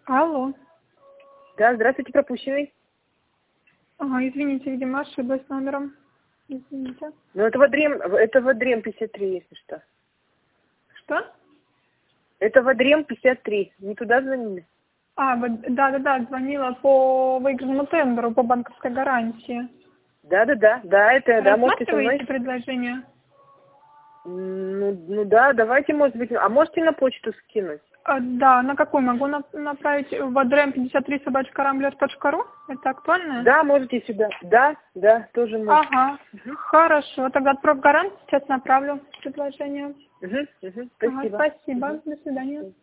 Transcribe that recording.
Алло. Да, здравствуйте, пропущенный. Ага, извините, видимо, ошиблась номером. Извините. Ну, это Вадрем 53, если что. Что? Это Вадрем 53. Не туда звонили? Да, звонила по выигранному тендеру по банковской гарантии. Да, это, да, можете со мной. Рассматриваете предложение? Ну да, давайте, может быть, а можете на почту скинуть? Да, на какую могу направить? vadrem53@rambler.ru? Это актуально? Да, можете сюда. Да, тоже можете. Ага, хорошо. Тогда отправь гарант, сейчас направлю предложение. Спасибо. Ага, спасибо. До свидания.